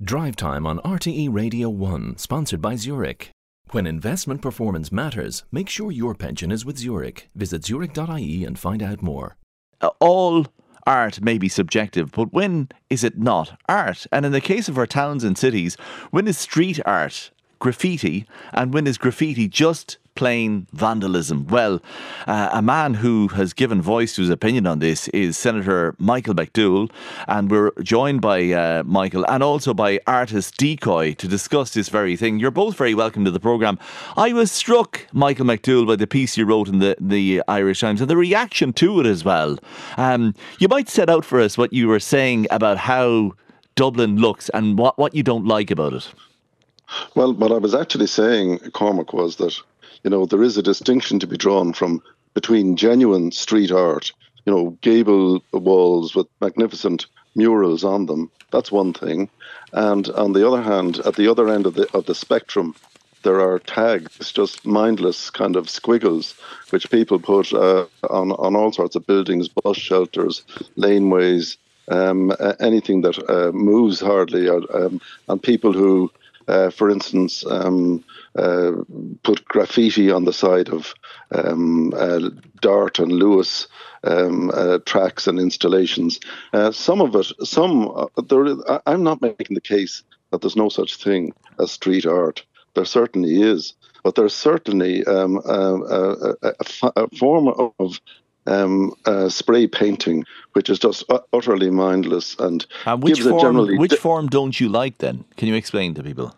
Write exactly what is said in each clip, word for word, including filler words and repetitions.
Drive Time on R T E Radio one, sponsored by Zurich. When investment performance matters, make sure your pension is with Zurich. Visit zurich dot I E and find out more. All art may be subjective, but when is it not art? And in the case of our towns and cities, when is street art graffiti and when is graffiti just plain vandalism? Well, uh, a man who has given voice to his opinion on this is Senator Michael McDowell, and we're joined by uh, Michael and also by artist Decoy to discuss this very thing. You're both very welcome to the programme. I was struck, Michael McDowell, by the piece you wrote in the, the Irish Times and the reaction to it as well. Um, you might set out for us what you were saying about how Dublin looks and what, what you don't like about it. Well, what I was actually saying, Cormac, was that you know, there is a distinction to be drawn from between genuine street art, you know, gable walls with magnificent murals on them. That's one thing. And on the other hand, at the other end of the of the spectrum, there are tags, just mindless kind of squiggles, which people put uh, on, on all sorts of buildings, bus shelters, laneways, um, anything that uh, moves hardly, or, um, and people who, uh, for instance, um, Uh, put graffiti on the side of um, uh, Dart and Lewis um, uh, tracks and installations. Uh, some of it, some, uh, there is, I, I'm not making the case that there's no such thing as street art. There certainly is. But there's certainly um, uh, uh, a, a, a form of um, uh, spray painting which is just utterly mindless and uh, which gives form, a generally... Which form don't you like then? Can you explain to people?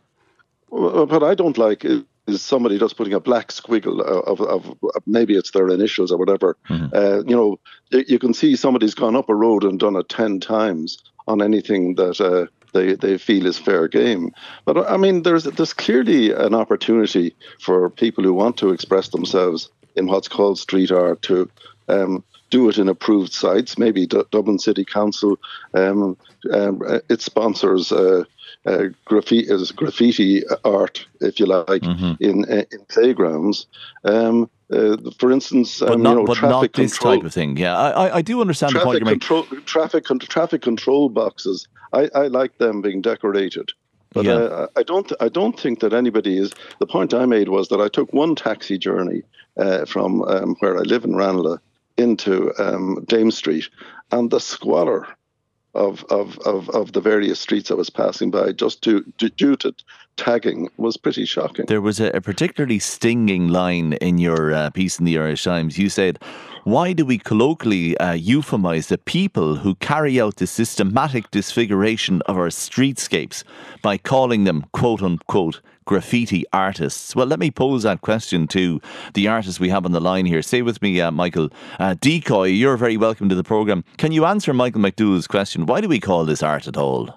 What I don't like is, is somebody just putting a black squiggle of, of, of maybe it's their initials or whatever. Mm-hmm. Uh, you know, you can see somebody's gone up a road and done it ten times on anything that uh, they they feel is fair game. But I mean, there's there's clearly an opportunity for people who want to express themselves in what's called street art to um, do it in approved sites. Maybe D- Dublin City Council, um, um, it sponsors. Uh, Uh, graffiti, as graffiti art, if you like, mm-hmm. in uh, in playgrounds. Um, uh, for instance, um, but not, you know, but traffic not this control, type of thing. Yeah, I, I do understand the point you're control, making. Traffic traffic control boxes. I, I like them being decorated, but yeah. uh, I don't. I don't think that anybody is. The point I made was that I took one taxi journey uh, from um, where I live in Ranelagh into um, Dame Street, and the squalor Of, of, of, of the various streets I was passing by, just due, due to tagging, was pretty shocking. There was a, a particularly stinging line in your uh, piece in the Irish Times. You said, why do we colloquially uh, euphemize the people who carry out the systematic disfiguration of our streetscapes by calling them, quote unquote, graffiti artists? Well, let me pose that question to the artist we have on the line here. Stay with me, uh, Michael. Uh, Decoy, you're very welcome to the programme. Can you answer Michael McDowell's question? Why do we call this art at all?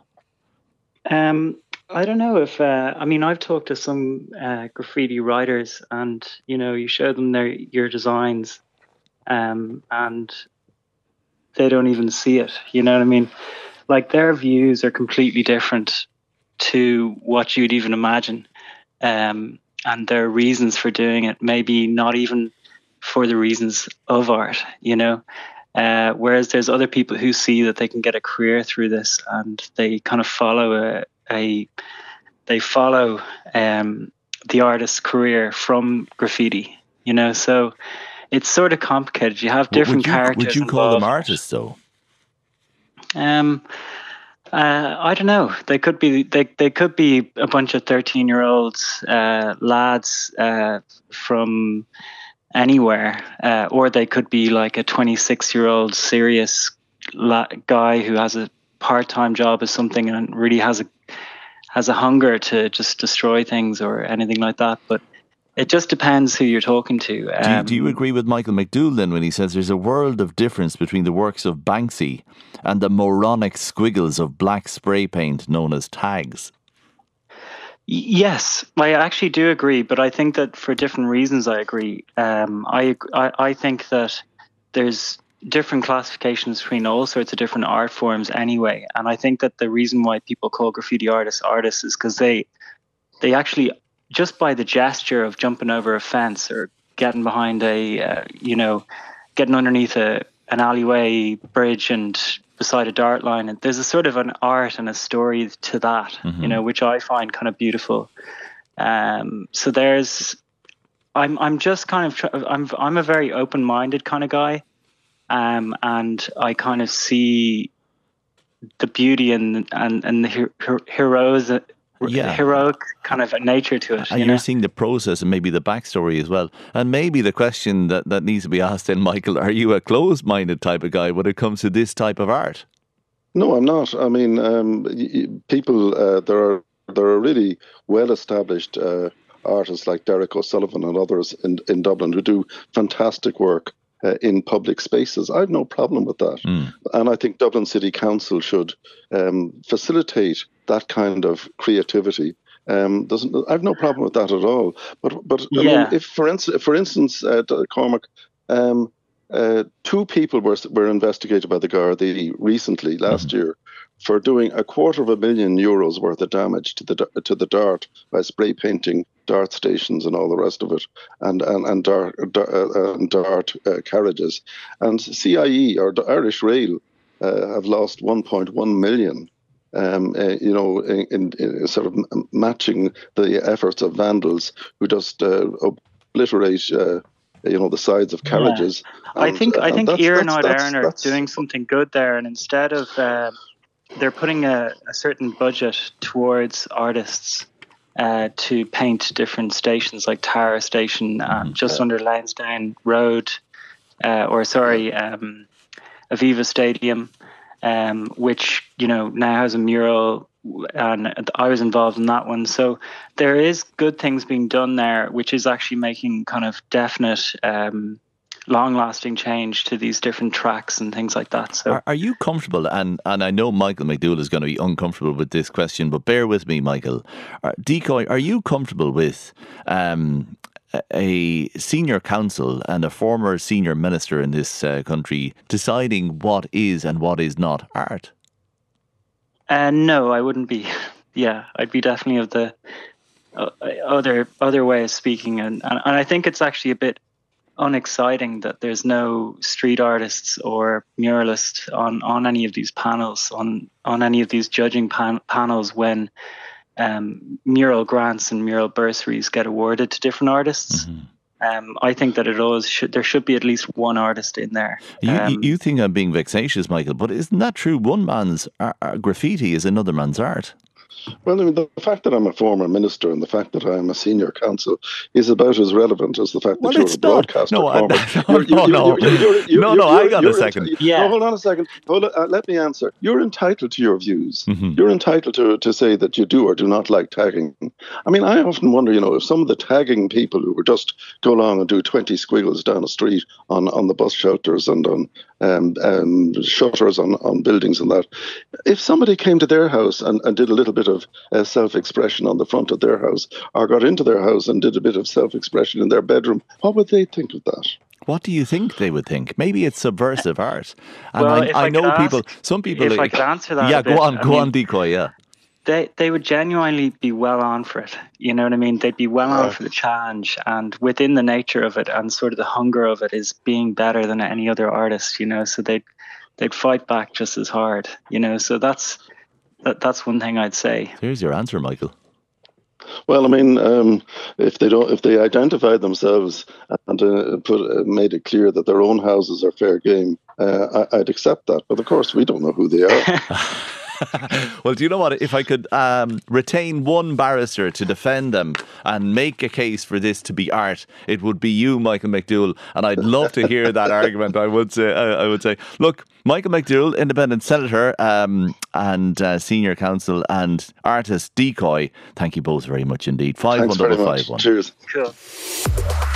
Um, I don't know if, uh, I mean, I've talked to some uh, graffiti writers and, you know, you show them their your designs um, and they don't even see it. You know what I mean? Like their views are completely different to what you'd even imagine. Um, and their reasons for doing it, maybe not even for the reasons of art, you know. Uh, whereas there's other people who see that they can get a career through this, and they kind of follow a, a they follow um, the artist's career from graffiti, you know. So it's sort of complicated. You have different would you, characters. Would you call them artists, though? Um. Uh, I don't know. They could be. They they could be a bunch of thirteen-year-olds uh, lads uh, from anywhere, uh, or they could be like a twenty-six-year-old serious la- guy who has a part-time job as something and really has a has a hunger to just destroy things or anything like that. But it just depends who you're talking to. Um, do, you, do you agree with Michael McDowell then when he says there's a world of difference between the works of Banksy and the moronic squiggles of black spray paint known as tags? Yes, I actually do agree, but I think that for different reasons I agree. Um, I, I I think that there's different classifications between all sorts of different art forms anyway, and I think that the reason why people call graffiti artists artists is because they they actually, just by the gesture of jumping over a fence or getting behind a, uh, you know, getting underneath a, an alleyway bridge and beside a dart line, and there's a sort of an art and a story to that, mm-hmm. you know, which I find kind of beautiful. Um, so there's, I'm I'm just kind of I'm I'm a very open-minded kind of guy, um, and I kind of see the beauty and and and the her, her, heroes. Yeah. Heroic kind of nature to it. And you you're know? seeing the process and maybe the backstory as well. And maybe the question that, that needs to be asked then, Michael, are you a closed-minded type of guy when it comes to this type of art? No, I'm not. I mean, um, people, uh, there are there are really well-established uh, artists like Derek O'Sullivan and others in, in Dublin who do fantastic work uh, in public spaces. I have no problem with that. Mm. And I think Dublin City Council should um, facilitate that kind of creativity. Um, doesn't I have no problem with that at all. But but I yeah. mean, if for instance, for instance, uh, Cormac, um, uh, two people were were investigated by the Gardaí recently last mm-hmm. year for doing a quarter of a million euros worth of damage to the to the Dart by spray painting Dart stations and all the rest of it, and and and Dart, uh, and Dart uh, carriages, and C I E or the Irish Rail uh, have lost one point one million. Um, uh, you know, in, in, in sort of matching the efforts of vandals who just uh, obliterate, uh, you know, the sides of carriages. Yeah. And, I think I think Iarnród Éireann are that's, doing something good there, and instead of uh, they're putting a, a certain budget towards artists uh, to paint different stations, like Tara Station, uh, just yeah. under Lansdowne Road, uh, or sorry, um, Aviva Stadium. Um, which, you know, now has a mural, and I was involved in that one. So there is good things being done there, which is actually making kind of definite, um, long-lasting change to these different tracks and things like that. So, are, are you comfortable? And and I know Michael McDowell is going to be uncomfortable with this question, but bear with me, Michael. Are, Decoy, are you comfortable with Um, a senior council and a former senior minister in this uh, country deciding what is and what is not art? Uh, no, I wouldn't be. Yeah, I'd be definitely of the uh, other other way of speaking, and, and and I think it's actually a bit unexciting that there's no street artists or muralists on, on any of these panels, on on any of these judging pan- panels when Um, mural grants and mural bursaries get awarded to different artists. Mm-hmm. Um, I think that it always should. There should be at least one artist in there. You, um, you think I'm being vexatious, Michael, but isn't that true? One man's uh, uh, graffiti is another man's art. Well, I mean, the fact that I'm a former minister and the fact that I'm a senior counsel is about as relevant as the fact that well, you're a broadcaster. No, I, no, no, no, no, no, I got a second. Enti- yeah. No, hold on a second. Hold on, uh, let me answer. You're entitled to your views. Mm-hmm. You're entitled to, to say that you do or do not like tagging. I mean, I often wonder, you know, if some of the tagging people who would just go along and do twenty squiggles down a street on, on the bus shelters and on um, um, shutters on, on buildings and that, if somebody came to their house and, and did a little bit of uh, self-expression on the front of their house, or got into their house and did a bit of self-expression in their bedroom, what would they think of that? What do you think they would think? Maybe it's subversive art. And well, I, if I, I know ask, people, some people... If like, I could answer that Yeah, a bit, go on, I go mean, on, Decoy, yeah. They they would genuinely be well on for it. You know what I mean? They'd be well on for the challenge, and within the nature of it and sort of the hunger of it is being better than any other artist, you know, so they'd, they'd fight back just as hard, you know, so that's... That, that's one thing I'd say. Here's your answer, Michael. Well, I mean, um, if they don't, if they identify themselves and uh, put uh, made it clear that their own houses are fair game, uh, I, I'd accept that. But of course, we don't know who they are. Well, do you know what? If I could um, retain one barrister to defend them and make a case for this to be art, it would be you, Michael McDowell. And I'd love to hear that argument. I would say, I, I would say, look, Michael McDowell, independent senator um, and uh, senior counsel, and artist Decoy. Thank you both very much indeed. Five one double five one. Cheers. Cool.